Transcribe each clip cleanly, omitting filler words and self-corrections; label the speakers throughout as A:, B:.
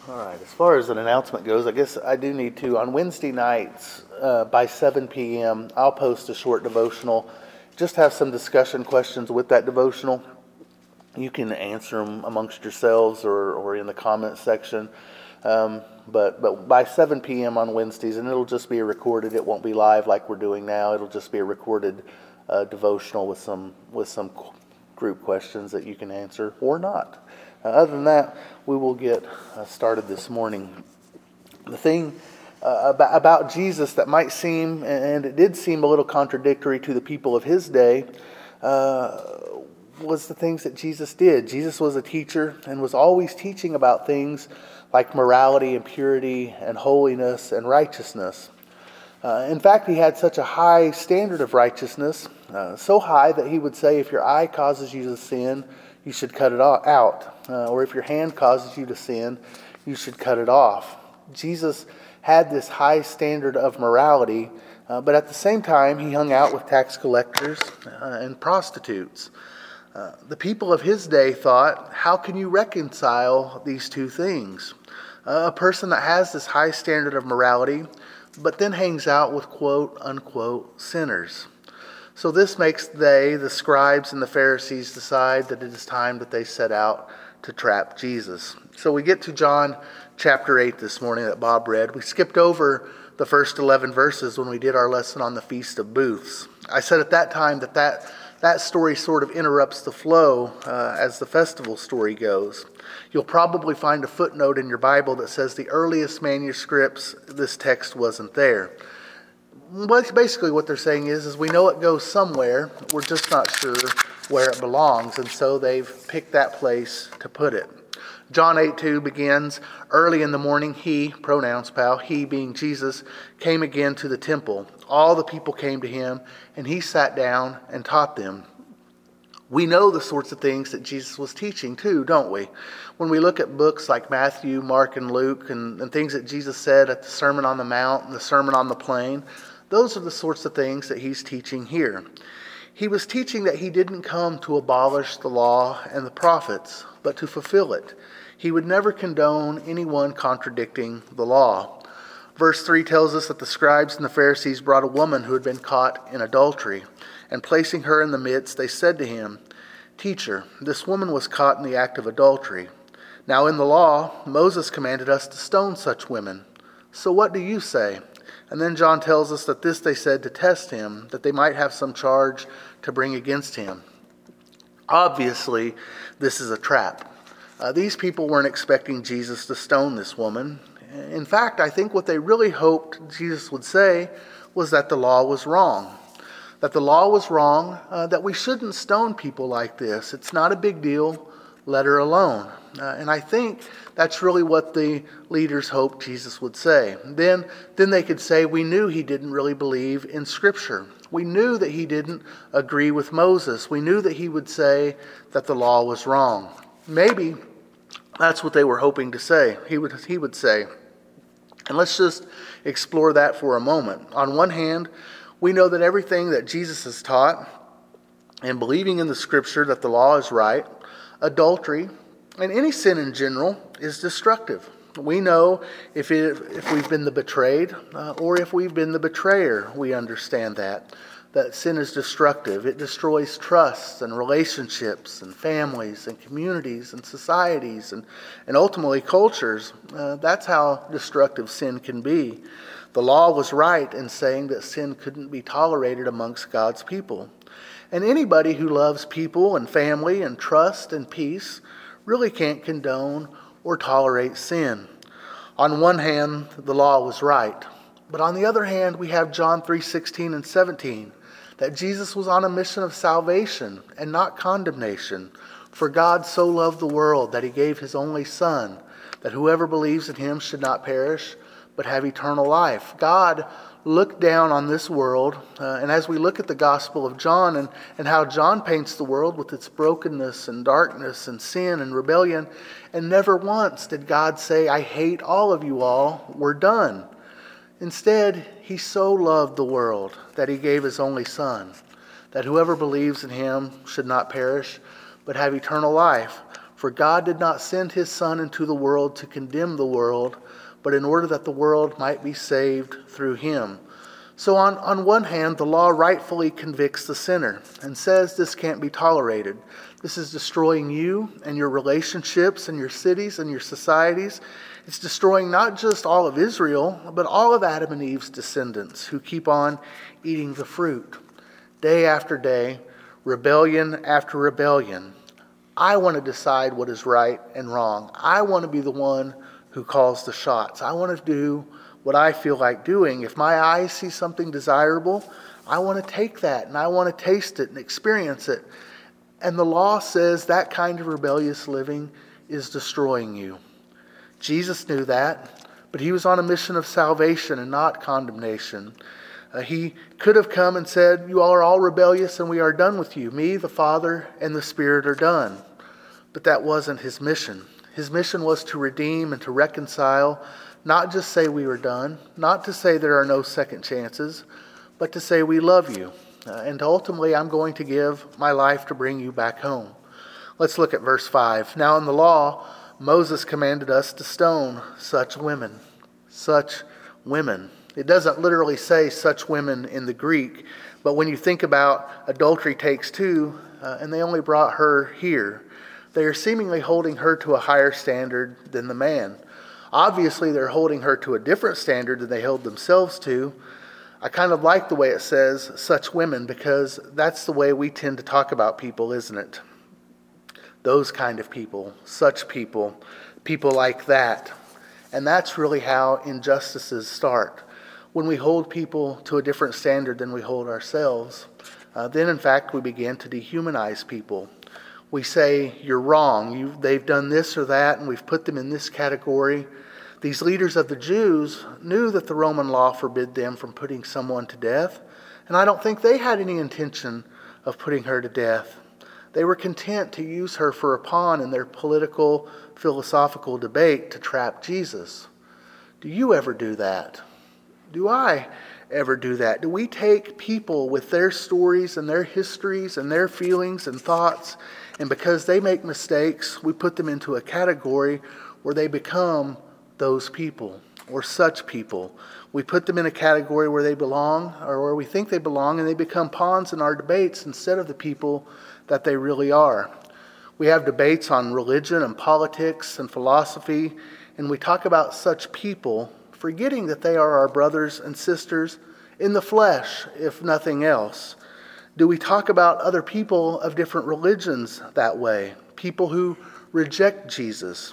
A: All right, as far as an announcement goes, I guess I do need to. On Wednesday nights by 7 p.m., I'll post a short devotional. Just have some discussion questions with that devotional. You can answer them amongst yourselves or in the comment section. But by 7 p.m. on Wednesdays, and it'll just be recorded. It won't be live like we're doing now. It'll just be a recorded devotional with some group questions that you can answer or not. Other than that, we will get started this morning. The thing about Jesus that might seem, and it did seem a little contradictory to the people of his day, was the things that Jesus did. Jesus was a teacher and was always teaching about things like morality and purity and holiness and righteousness. In fact, he had such a high standard of righteousness, so high that he would say, if your eye causes you to sin, you should cut it out. Or if your hand causes you to sin, you should cut it off. Jesus had this high standard of morality, but at the same time, he hung out with tax collectors and prostitutes. The people of his day thought, how can you reconcile these two things? A person that has this high standard of morality, but then hangs out with quote-unquote sinners. So this makes the scribes and the Pharisees, decide that it is time that they set out to trap Jesus. So we get to John chapter 8 this morning that Bob read. We skipped over the first 11 verses when we did our lesson on the Feast of Booths. I said at that time that story sort of interrupts the flow as the festival story goes. You'll probably find a footnote in your Bible that says the earliest manuscripts, this text wasn't there. Basically what they're saying is we know it goes somewhere, we're just not sure where it belongs, and so they've picked that place to put it. John 8:2 begins, early in the morning he, pronouns pal, he being Jesus, came again to the temple. All the people came to him, and he sat down and taught them. We know the sorts of things that Jesus was teaching too, don't we? When we look at books like Matthew, Mark, and Luke, and things that Jesus said at the Sermon on the Mount and the Sermon on the Plain, those are the sorts of things that he's teaching here. He was teaching that he didn't come to abolish the law and the prophets, but to fulfill it. He would never condone anyone contradicting the law. Verse 3 tells us that the scribes and the Pharisees brought a woman who had been caught in adultery, and placing her in the midst, they said to him, "Teacher, this woman was caught in the act of adultery. Now in the law, Moses commanded us to stone such women. So what do you say?" And then John tells us that this they said to test him, that they might have some charge to bring against him. Obviously, this is a trap. These people weren't expecting Jesus to stone this woman. In fact, I think what they really hoped Jesus would say was that the law was wrong. That the law was wrong, that we shouldn't stone people like this. It's not a big deal, let her alone. And I think that's really what the leaders hoped Jesus would say. Then they could say, we knew he didn't really believe in Scripture. We knew that he didn't agree with Moses. We knew that he would say that the law was wrong. Maybe that's what they were hoping to say. He would say. And let's just explore that for a moment. On one hand, we know that everything that Jesus has taught, and believing in the Scripture that the law is right, adultery, and any sin in general is destructive. We know if we've been the betrayed or if we've been the betrayer, we understand that sin is destructive. It destroys trusts and relationships and families and communities and societies and ultimately cultures. That's how destructive sin can be. The law was right in saying that sin couldn't be tolerated amongst God's people. And anybody who loves people and family and trust and peace really can't condone or tolerate sin. On one hand, the law was right. But on the other hand, we have John 3:16 and 17, that Jesus was on a mission of salvation and not condemnation. For God so loved the world that he gave his only Son, that whoever believes in him should not perish, but have eternal life. God looked down on this world, and as we look at the Gospel of John and how John paints the world with its brokenness and darkness and sin and rebellion, and never once did God say, I hate all of you all, we're done. Instead, he so loved the world that he gave his only Son, that whoever believes in him should not perish, but have eternal life. For God did not send his Son into the world to condemn the world, but in order that the world might be saved through him. So on one hand, the law rightfully convicts the sinner and says this can't be tolerated. This is destroying you and your relationships and your cities and your societies. It's destroying not just all of Israel, but all of Adam and Eve's descendants who keep on eating the fruit. Day after day, rebellion after rebellion. I want to decide what is right and wrong. I want to be the one who calls the shots. I want to do what I feel like doing. If my eyes see something desirable, I want to take that and I want to taste it and experience it. And the law says that kind of rebellious living is destroying you. Jesus knew that, but he was on a mission of salvation and not condemnation. He could have come and said, you all are all rebellious and we are done with you. Me, the Father, and the Spirit are done. But that wasn't his mission. His mission was to redeem and to reconcile, not just say we were done, not to say there are no second chances, but to say we love you. And ultimately, I'm going to give my life to bring you back home. Let's look at verse 5. Now in the law, Moses commanded us to stone such women. Such women. It doesn't literally say such women in the Greek, but when you think about adultery takes two, and they only brought her here, they are seemingly holding her to a higher standard than the man. Obviously, they're holding her to a different standard than they held themselves to. I kind of like the way it says such women because that's the way we tend to talk about people, isn't it? Those kind of people, such people, people like that. And that's really how injustices start. When we hold people to a different standard than we hold ourselves, then in fact we begin to dehumanize people. We say, you're wrong, they've done this or that, and we've put them in this category. These leaders of the Jews knew that the Roman law forbid them from putting someone to death, and I don't think they had any intention of putting her to death. They were content to use her for a pawn in their political, philosophical debate to trap Jesus. Do you ever do that? Do I ever do that? Do we take people with their stories and their histories and their feelings and thoughts, and because they make mistakes, we put them into a category where they become those people or such people? We put them in a category where they belong or where we think they belong, and they become pawns in our debates instead of the people that they really are. We have debates on religion and politics and philosophy, and we talk about such people, forgetting that they are our brothers and sisters in the flesh, if nothing else. Do we talk about other people of different religions that way? People who reject Jesus.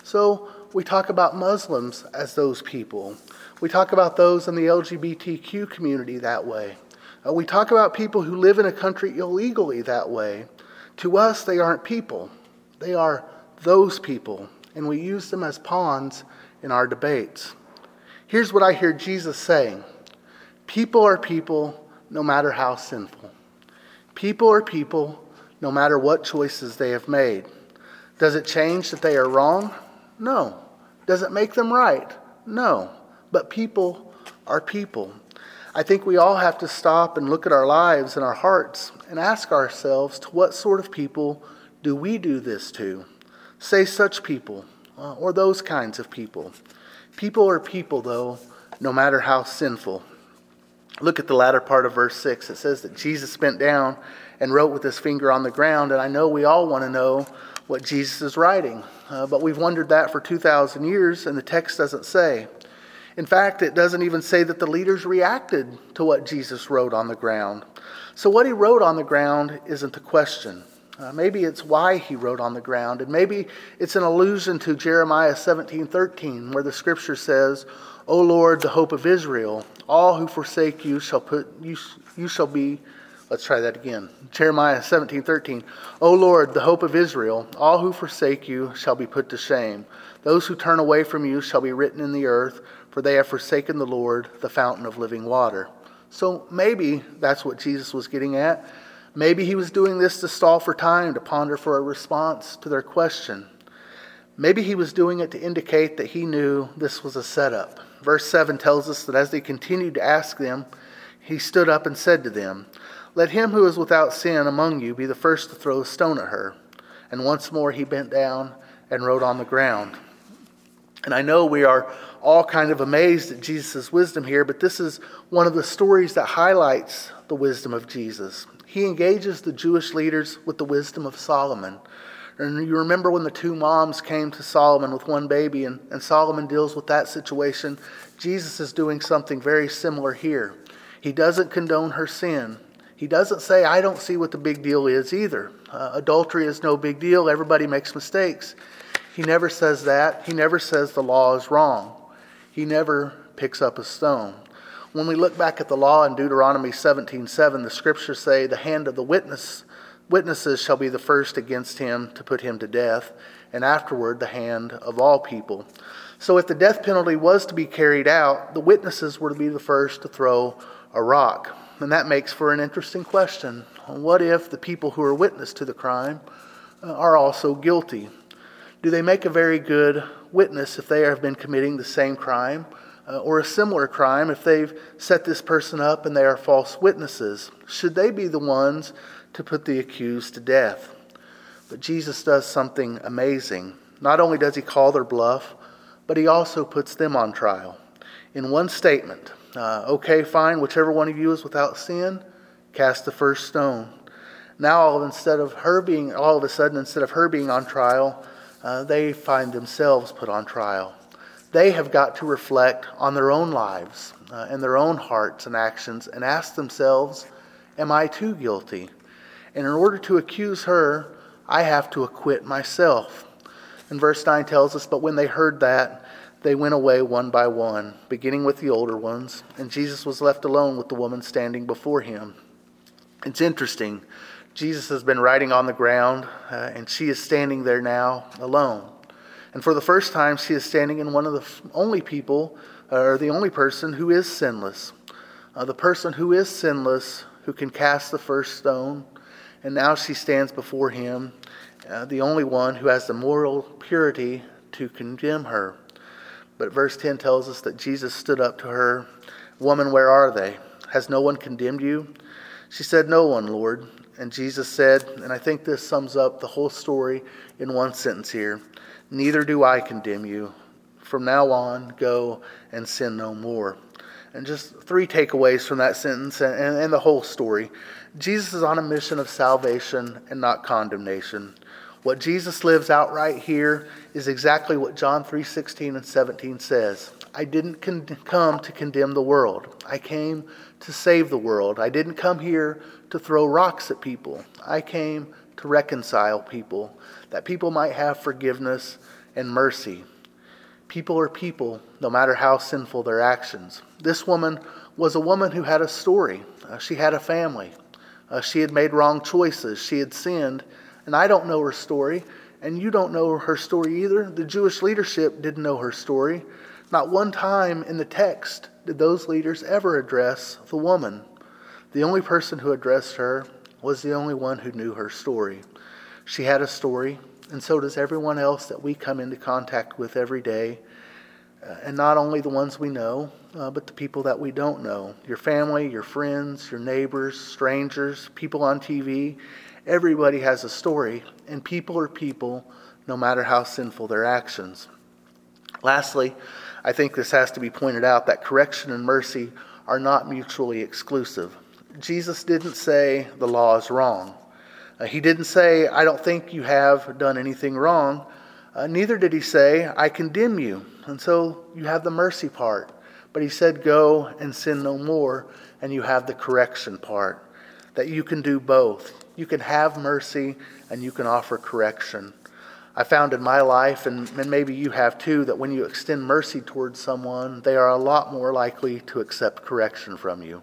A: So we talk about Muslims as those people. We talk about those in the LGBTQ community that way. We talk about people who live in a country illegally that way. To us, they aren't people. They are those people, and we use them as pawns in our debates. Here's what I hear Jesus saying. People are people no matter how sinful. People are people no matter what choices they have made. Does it change that they are wrong? No. Does it make them right? No. But people are people. I think we all have to stop and look at our lives and our hearts and ask ourselves, to what sort of people do we do this to? Say such people, or those kinds of people. People are people, though, no matter how sinful. Look at the latter part of verse 6. It says that Jesus bent down and wrote with his finger on the ground, and I know we all want to know what Jesus is writing, but we've wondered that for 2,000 years, and the text doesn't say. In fact, it doesn't even say that the leaders reacted to what Jesus wrote on the ground. So what he wrote on the ground isn't a question. Maybe it's why he wrote on the ground, and maybe it's an allusion to Jeremiah 17:13, where the scripture says, O Lord, the hope of Israel, all who forsake you shall be. Let's try that again. Jeremiah 17:13. O Lord, the hope of Israel, all who forsake you shall be put to shame. Those who turn away from you shall be written in the earth, for they have forsaken the Lord, the fountain of living water. So maybe that's what Jesus was getting at. Maybe he was doing this to stall for time, to ponder for a response to their question. Maybe he was doing it to indicate that he knew this was a setup. Verse 7 tells us that as they continued to ask them, he stood up and said to them, Let him who is without sin among you be the first to throw a stone at her. And once more he bent down and wrote on the ground. And I know we are all kind of amazed at Jesus' wisdom here, but this is one of the stories that highlights the wisdom of Jesus. He engages the Jewish leaders with the wisdom of Solomon. And you remember when the two moms came to Solomon with one baby, and Solomon deals with that situation. Jesus is doing something very similar here. He doesn't condone her sin. He doesn't say, I don't see what the big deal is either. Adultery is no big deal. Everybody makes mistakes. He never says that. He never says the law is wrong. He never picks up a stone. When we look back at the law in Deuteronomy 17:7, the scriptures say, the hand of the witnesses shall be the first against him to put him to death, and afterward the hand of all people. So if the death penalty was to be carried out, the witnesses were to be the first to throw a rock. And that makes for an interesting question. What if the people who are witness to the crime are also guilty? Do they make a very good witness if they have been committing the same crime or a similar crime if they've set this person up and they are false witnesses? Should they be the ones to put the accused to death? But Jesus does something amazing. Not only does he call their bluff, but he also puts them on trial. In one statement, okay, fine, whichever one of you is without sin, cast the first stone. Now all of a sudden, instead of her being on trial, they find themselves put on trial. They have got to reflect on their own lives and their own hearts and actions and ask themselves, am I too guilty? And in order to accuse her, I have to acquit myself. And verse 9 tells us, but when they heard that, they went away one by one, beginning with the older ones, and Jesus was left alone with the woman standing before him. It's interesting. Jesus has been writing on the ground, and she is standing there now alone. And for the first time, she is standing in one of the only people, or the only person who is sinless. The person who is sinless, who can cast the first stone. And now she stands before him, the only one who has the moral purity to condemn her. But verse 10 tells us that Jesus stood up to her. Woman, where are they? Has no one condemned you? She said, no one, Lord. And Jesus said, and I think this sums up the whole story in one sentence here, neither do I condemn you. From now on, go and sin no more. And just 3 takeaways from that sentence and the whole story. Jesus is on a mission of salvation and not condemnation. What Jesus lives out right here is exactly what John 3:16 and 17 says. I didn't come to condemn the world. I came to save the world. I didn't come here to throw rocks at people. I came to reconcile people, that people might have forgiveness and mercy. People are people, no matter how sinful their actions. This woman was a woman who had a story. She had a family. She had made wrong choices. She had sinned. And I don't know her story, and you don't know her story either. The Jewish leadership didn't know her story. Not one time in the text did those leaders ever address the woman. The only person who addressed her was the only one who knew her story. She had a story, and so does everyone else that we come into contact with every day. And not only the ones we know, but the people that we don't know. Your family, your friends, your neighbors, strangers, people on TV. Everybody has a story, and people are people, no matter how sinful their actions. Lastly, I think this has to be pointed out that correction and mercy are not mutually exclusive. Jesus didn't say the law is wrong. He didn't say, I don't think you have done anything wrong. Neither did he say, I condemn you. And so you have the mercy part. But he said, go and sin no more, and you have the correction part. That you can do both. You can have mercy and you can offer correction. I found in my life, and maybe you have too, that when you extend mercy towards someone, they are a lot more likely to accept correction from you.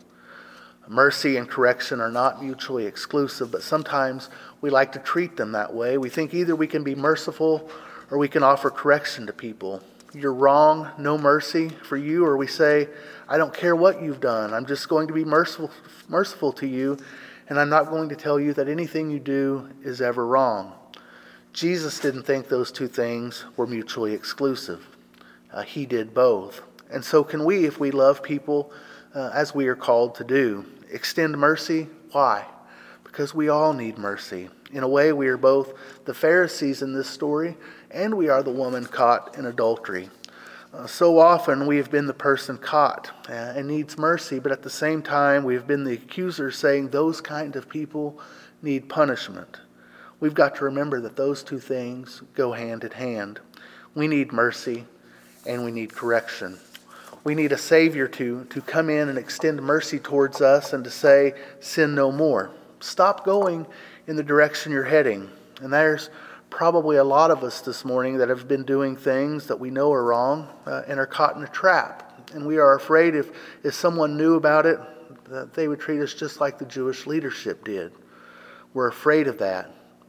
A: Mercy and correction are not mutually exclusive, but sometimes we like to treat them that way. We think either we can be merciful or we can offer correction to people. You're wrong, no mercy for you, or we say, I don't care what you've done. I'm just going to be merciful to you, and I'm not going to tell you that anything you do is ever wrong. Jesus didn't think those two things were mutually exclusive. He did both. And so can we, if we love people as we are called to do. Extend mercy. Why? Because we all need mercy. In a way, we are both the Pharisees in this story, and we are the woman caught in adultery. So often we have been the person caught and needs mercy, but at the same time we have been the accuser saying those kind of people need punishment. We've got to remember that those two things go hand in hand. We need mercy and we need correction. We need a Savior to come in and extend mercy towards us and to say, sin no more. Stop going in the direction you're heading. And there's probably a lot of us this morning that have been doing things that we know are wrong and are caught in a trap. And we are afraid if someone knew about it, that they would treat us just like the Jewish leadership did. We're afraid of that.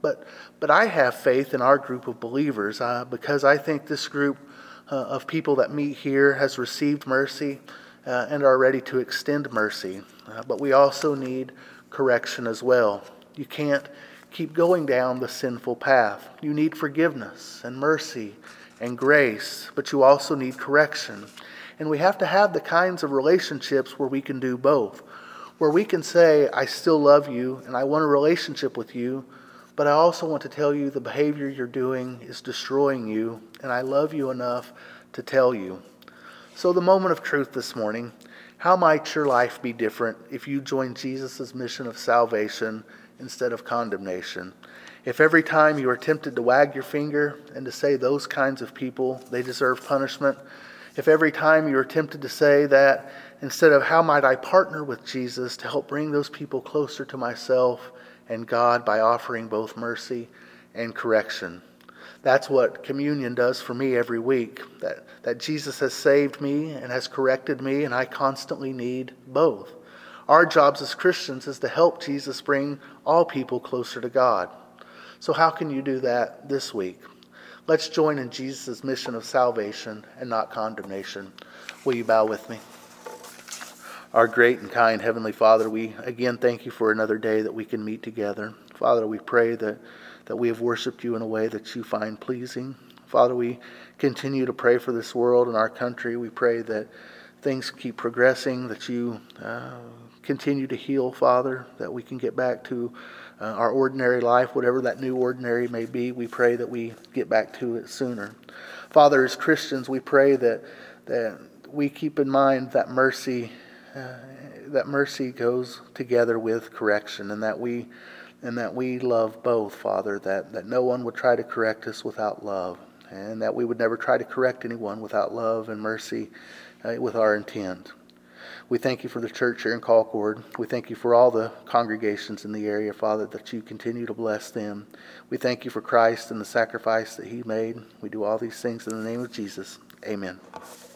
A: But I have faith in our group of believers because I think this group of people that meet here has received mercy and are ready to extend mercy. But we also need correction as well. You can't keep going down the sinful path. You need forgiveness and mercy and grace, but you also need correction. And we have to have the kinds of relationships where we can do both. Where we can say, I still love you and I want a relationship with you, but I also want to tell you the behavior you're doing is destroying you, and I love you enough to tell you. So the moment of truth this morning, how might your life be different if you join Jesus' mission of salvation instead of condemnation? If every time you are tempted to wag your finger and to say those kinds of people, they deserve punishment, if every time you are tempted to say that, instead of how might I partner with Jesus to help bring those people closer to myself and God by offering both mercy and correction. That's what communion does for me every week, that Jesus has saved me and has corrected me, and I constantly need both. Our jobs as Christians is to help Jesus bring all people closer to God. So how can you do that this week? Let's join in Jesus' mission of salvation and not condemnation. Will you bow with me? Our great and kind Heavenly Father, we again thank you for another day that we can meet together. Father, we pray that we have worshiped you in a way that you find pleasing. Father, we continue to pray for this world and our country. We pray that things keep progressing, that you continue to heal, Father, that we can get back to our ordinary life, whatever that new ordinary may be. We pray that we get back to it sooner. Father, as Christians, we pray that we keep in mind that mercy goes together with correction, and that we love both, Father, that no one would try to correct us without love, and that we would never try to correct anyone without love and mercy with our intent. We thank you for the church here in Concord. We thank you for all the congregations in the area, Father, that you continue to bless them. We thank you for Christ and the sacrifice that he made. We do all these things in the name of Jesus. Amen.